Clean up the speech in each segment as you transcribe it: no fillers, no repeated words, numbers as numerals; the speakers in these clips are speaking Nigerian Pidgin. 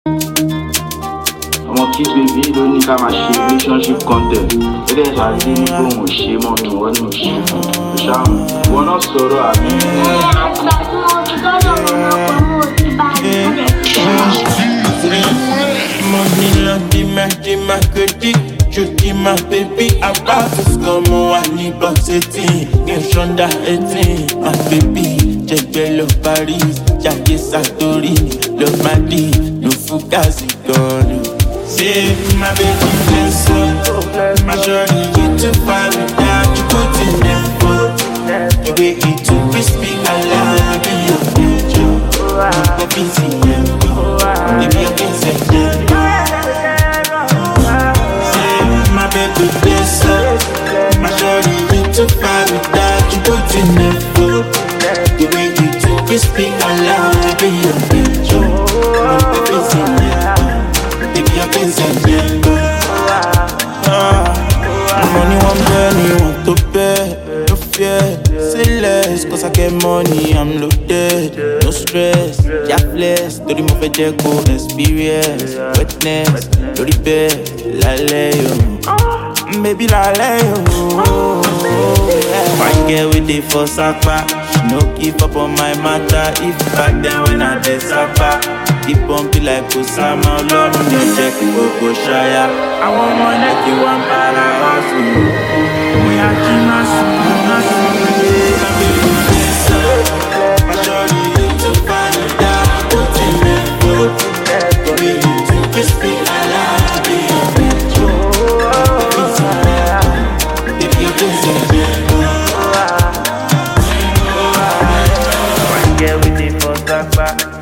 Ọmọ Kiss Baby ló ní ká máa ṣe relationship content. Ẹ̀dẹ̀ ṣàdé ní pé òun ò ṣe mọ́ mi, wọ́n ní ò ṣe fún un. Ṣáàmù, wọn náà sọ̀rọ̀ àbí. Money on the credit, Judy my baby, about to come on, I need box 18, get under 18, my baby, Jebelo Paris, Jackie Satori, love my D, no fugazi gone. Say my baby, bless up, my shorty, you too fine without you put in them foot. The way you too crispy, I love your picture. The busy, baby, I can say my baby, bless up. My shorty, you too fine without you put in them foot. The way you too crispy, I love your picture. The busy, baby, I can say money one penny, want to pay, no fear. Say less, cause I get money, I'm loaded. No stress, jobless. To the move go experience. Wetness, to the bed, lale yo. Baby lale yo. Fine girl with the for sapa. She no keep up on my matter. If back then when I did sapa. Keep on be like Osama, Lord, no check, go shaya. I want money, like you want para hustle. We are Gina, my shorty, you too fine, down, put in the food. For me, you too crispy, I love you, bitch. If you do something, one girl with the first back.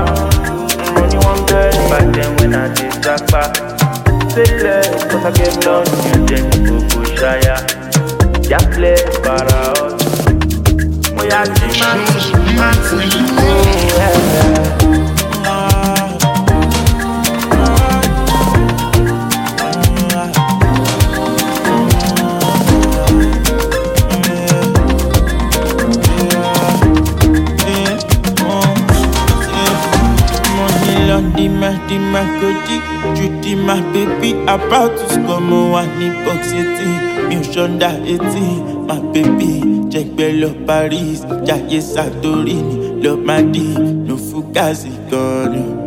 Back then when I did Zapa, say less, cause I get blood in your Jenny Coco Shire. Jobless, para us. We are the my credit, Judy my baby, about to come on, I need box 18, me shonda 18, my baby, Jebelo Paris, Jackie Satori, love my D, no fugazi gone.